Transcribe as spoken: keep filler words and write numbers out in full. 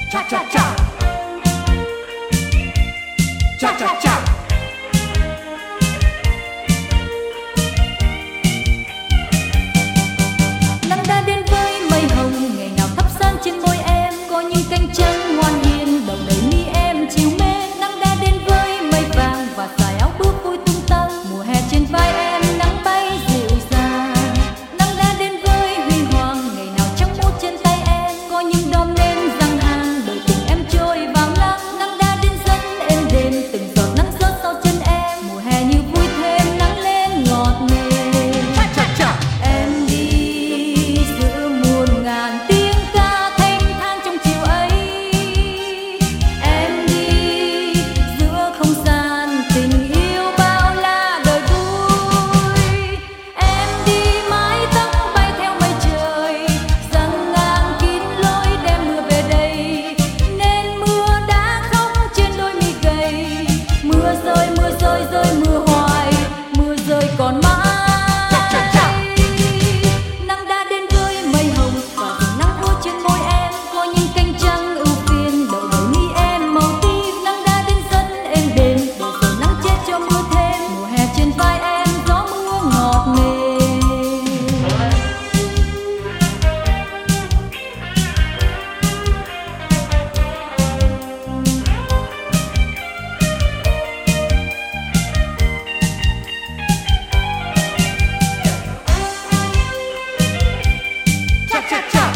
cha cha cha, cha cha cha. Nắng đã đến với mây hồng, ngày nào thắp sáng trên môi em, có những cánh trắng ngoan hiền đầu đầy mi em chiều mến. Nắng đã đến với mây vàng và dài áo bước vui tung tăng, mùa hè trên vai em nắng bay dịu dàng. Nắng đã đến với huy hoàng, ngày nào trong mút trên tay em có những đom nến răng hàng, đời tình em trôi vào nắng. Nắng đã đến dẫn em đêm, từng giọt nắng rớt sau chân em, mùa hè như vui thêm nắng lên ngọt ngào. Cha cha cha. Em đi giữa muôn ngàn tiếng ca thanh thang trong chiều ấy, em đi giữa không gian tình yêu bao la đời vui. Em đi mái tóc bay theo mây trời, giăng ngang kín lối đem mưa về đây, nên mưa đã khóc trên đôi mi gầy. Mưa rơi mưa rơi rơi mưa hoài, mưa rơi còn mãi. Nắng đã đến với mây hồng và dòng nắng úa trên môi em, có những cánh trắng ưu phiền đậu đầy mi em màu tím. Nắng đã đến dẫn em đêm, để rồi nắng chết cho mưa thêm, mùa hè trên vai em gió mưa ngọt mềm. Cha cha cha.